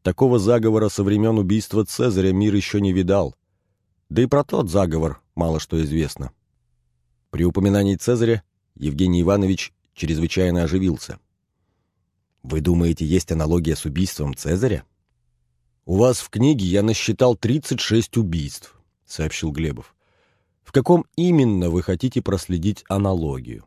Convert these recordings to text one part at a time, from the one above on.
Такого заговора со времен убийства Цезаря мир еще не видал. Да и про тот заговор мало что известно. При упоминании Цезаря Евгений Иванович чрезвычайно оживился. «Вы думаете, есть аналогия с убийством Цезаря?» «У вас в книге я насчитал 36 убийств», — сообщил Глебов. «В каком именно вы хотите проследить аналогию?»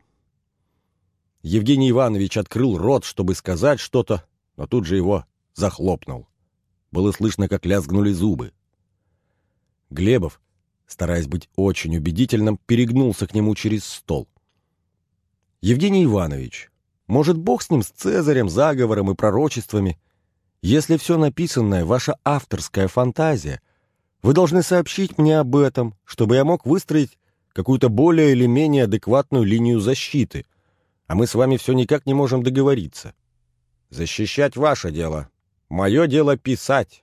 Евгений Иванович открыл рот, чтобы сказать что-то, но тут же его захлопнул. Было слышно, как лязгнули зубы. Глебов, стараясь быть очень убедительным, перегнулся к нему через стол. «Евгений Иванович, может, бог с ним, с Цезарем, заговором и пророчествами? Если все написанное — ваша авторская фантазия, вы должны сообщить мне об этом, чтобы я мог выстроить какую-то более или менее адекватную линию защиты, а мы с вами все никак не можем договориться». «Защищать ваше дело. Мое дело писать».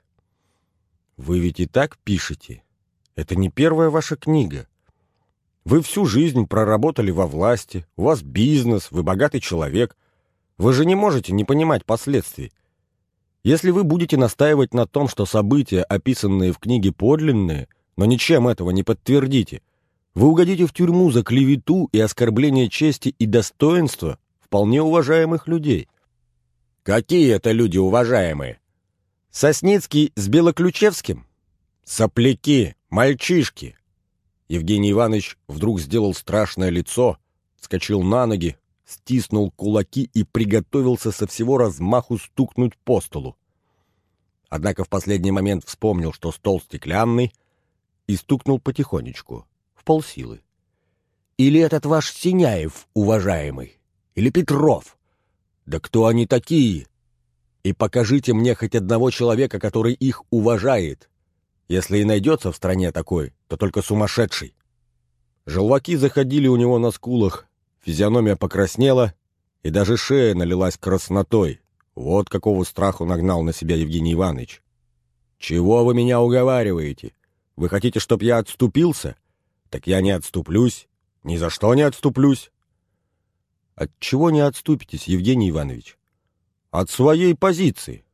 «Вы ведь и так пишете. Это не первая ваша книга. Вы всю жизнь проработали во власти, у вас бизнес, вы богатый человек. Вы же не можете не понимать последствий. Если вы будете настаивать на том, что события, описанные в книге, подлинные, но ничем этого не подтвердите, вы угодите в тюрьму за клевету и оскорбление чести и достоинства вполне уважаемых людей». «Какие это люди уважаемые? Сосницкий с Белоключевским? Сопляки, мальчишки!» Евгений Иванович вдруг сделал страшное лицо, вскочил на ноги, стиснул кулаки и приготовился со всего размаху стукнуть по столу. Однако в последний момент вспомнил, что стол стеклянный, и стукнул потихонечку, в полсилы. «Или этот ваш Синяев, уважаемый? Или Петров? Да кто они такие? И покажите мне хоть одного человека, который их уважает. Если и найдется в стране такой, то только сумасшедший». Желваки заходили у него на скулах, физиономия покраснела, и даже шея налилась краснотой. Вот какого страху нагнал на себя Евгений Иванович. «Чего вы меня уговариваете? Вы хотите, чтоб я отступился? Так я не отступлюсь, ни за что не отступлюсь». «От чего не отступитесь, Евгений Иванович?» «От своей позиции».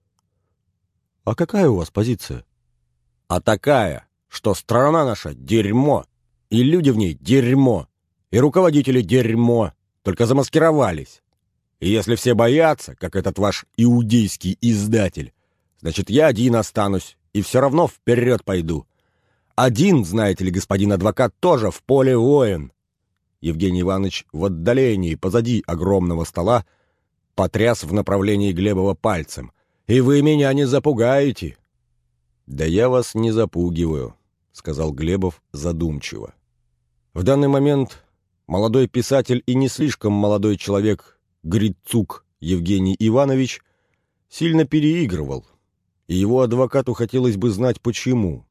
«А какая у вас позиция?» «А такая, что страна наша — дерьмо, и люди в ней — дерьмо, и руководители — дерьмо, только замаскировались. И если все боятся, как этот ваш иудейский издатель, значит, я один останусь и все равно вперед пойду. Один, знаете ли, господин адвокат, тоже в поле воин». Евгений Иванович в отдалении, позади огромного стола, потряс в направлении Глебова пальцем. «И вы меня не запугаете». «Да я вас не запугиваю», — сказал Глебов задумчиво. В данный момент молодой писатель и не слишком молодой человек Грицук Евгений Иванович сильно переигрывал, и его адвокату хотелось бы знать, почему.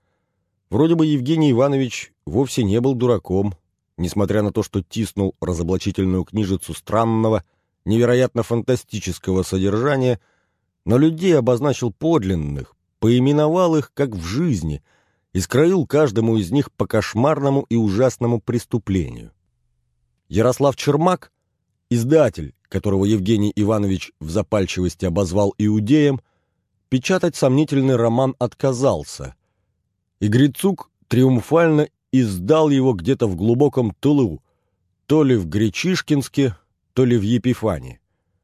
Вроде бы Евгений Иванович вовсе не был дураком, несмотря на то, что тиснул разоблачительную книжицу странного, невероятно фантастического содержания, но людей обозначил подлинных, поименовал их, как в жизни, и скроил каждому из них по кошмарному и ужасному преступлению. Ярослав Чермак, издатель, которого Евгений Иванович в запальчивости обозвал иудеем, печатать сомнительный роман отказался, и Грицук триумфально издал его где-то в глубоком тылу, то ли в Гречишкинске, то ли в Епифане.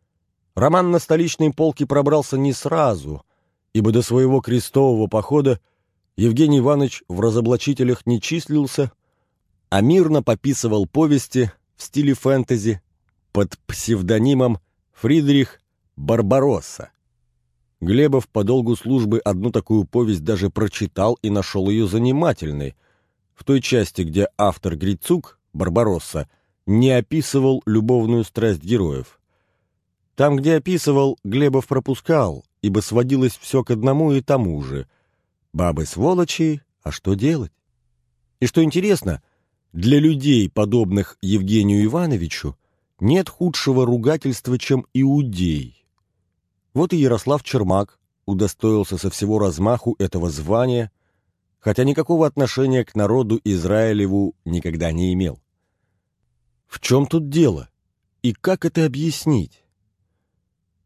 Роман на столичной полке пробрался не сразу, ибо до своего крестового похода Евгений Иванович в разоблачителях не числился, а мирно пописывал повести в стиле фэнтези под псевдонимом Фридрих Барбаросса. Глебов по долгу службы одну такую повесть даже прочитал и нашел ее занимательной, в той части, где автор Грицук, Барбаросса, не описывал любовную страсть героев. Там, где описывал, Глебов пропускал, ибо сводилось все к одному и тому же. Бабы-сволочи, а что делать? И что интересно, для людей, подобных Евгению Ивановичу, нет худшего ругательства, чем иудей. Вот и Ярослав Чермак удостоился со всего размаху этого звания, хотя никакого отношения к народу Израилеву никогда не имел. В чем тут дело? И как это объяснить?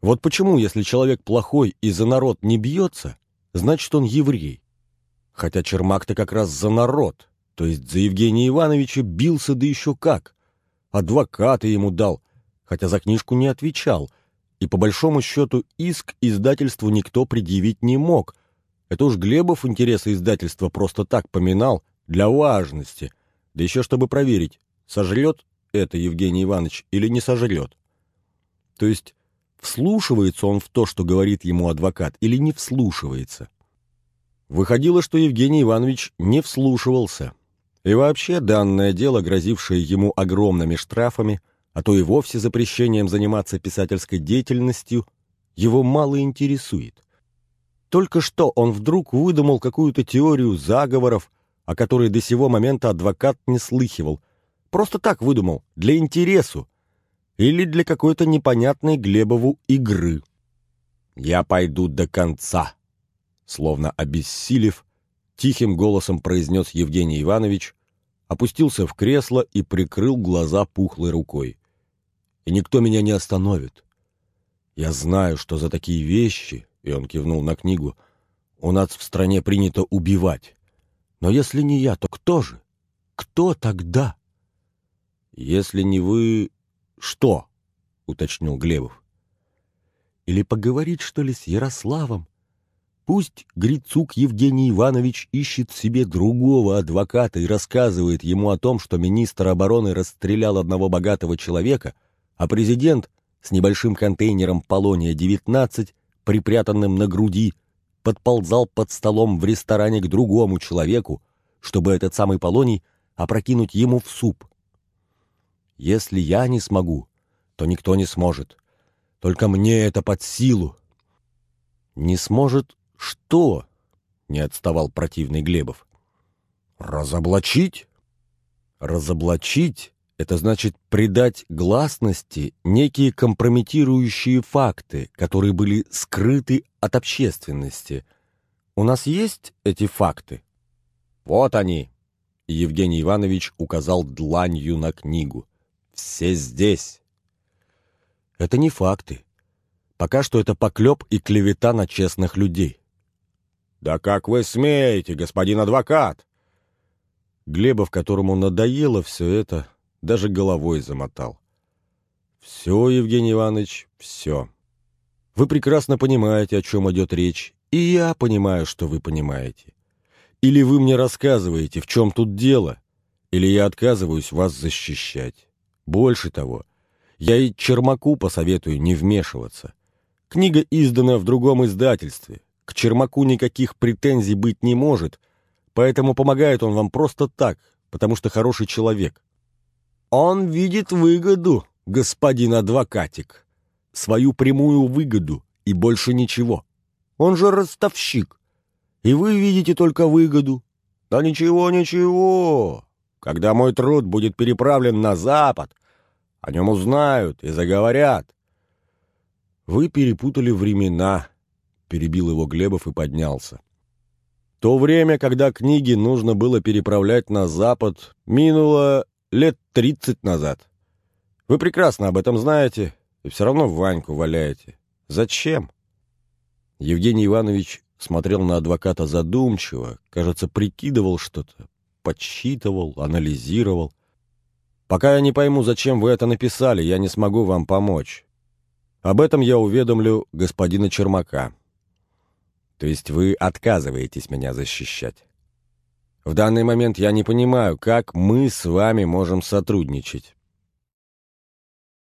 Вот почему, если человек плохой и за народ не бьется, значит, он еврей? Хотя Чермак-то как раз за народ, то есть за Евгения Ивановича бился, да еще как. Адвоката ему дал, хотя за книжку не отвечал, и по большому счету иск издательству никто предъявить не мог. Это уж Глебов интересы издательства просто так поминал, для важности, да еще чтобы проверить, сожрет это Евгений Иванович или не сожрет. То есть вслушивается он в то, что говорит ему адвокат, или не вслушивается. Выходило, что Евгений Иванович не вслушивался. И вообще данное дело, грозившее ему огромными штрафами, а то и вовсе запрещением заниматься писательской деятельностью, его мало интересует. Только что он вдруг выдумал какую-то теорию заговоров, о которой до сего момента адвокат не слыхивал. Просто так выдумал, для интересу. Или для какой-то непонятной Глебову игры. «Я пойду до конца», словно обессилев, тихим голосом произнес Евгений Иванович, опустился в кресло и прикрыл глаза пухлой рукой. «И никто меня не остановит. Я знаю, что за такие вещи, — и он кивнул на книгу, — у нас в стране принято убивать. Но если не я, то кто же? Кто тогда?» «Если не вы... что?» — уточнил Глебов. «Или поговорить, что ли, с Ярославом? Пусть Грицук Евгений Иванович ищет себе другого адвоката и рассказывает ему о том, что министр обороны расстрелял одного богатого человека, а президент с небольшим контейнером полония-19, припрятанным на груди, подползал под столом в ресторане к другому человеку, чтобы этот самый полоний опрокинуть ему в суп. Если я не смогу, то никто не сможет. Только мне это под силу». «Не сможет что?» — не отставал противный Глебов. «Разоблачить?» «Разоблачить — это значит придать гласности некие компрометирующие факты, которые были скрыты от общественности. У нас есть эти факты?» «Вот они!» — Евгений Иванович указал дланью на книгу. «Все здесь!» «Это не факты. Пока что это поклеп и клевета на честных людей». «Да как вы смеете, господин адвокат?» Глебов, которому надоело все это, даже головой замотал. «Все, Евгений Иванович, все. Вы прекрасно понимаете, о чем идет речь, и я понимаю, что вы понимаете. Или вы мне рассказываете, в чем тут дело, или я отказываюсь вас защищать. Больше того, я и Чермаку посоветую не вмешиваться. Книга издана в другом издательстве. К Чермаку никаких претензий быть не может, поэтому помогает он вам просто так, потому что хороший человек. Он видит выгоду, господин адвокатик. Свою прямую выгоду и больше ничего. Он же ростовщик. И вы видите только выгоду. Да ничего, ничего. Когда мой труд будет переправлен на Запад, о нем узнают и заговорят». «Вы перепутали времена», — перебил его Глебов и поднялся. «То время, когда книги нужно было переправлять на Запад, минуло лет 30 назад. Вы прекрасно об этом знаете и все равно Ваньку валяете. Зачем?» Евгений Иванович смотрел на адвоката задумчиво, кажется, прикидывал что-то, подсчитывал, анализировал. «Пока я не пойму, зачем вы это написали, я не смогу вам помочь. Об этом я уведомлю господина Чермака». «То есть вы отказываетесь меня защищать?» «В данный момент я не понимаю, как мы с вами можем сотрудничать.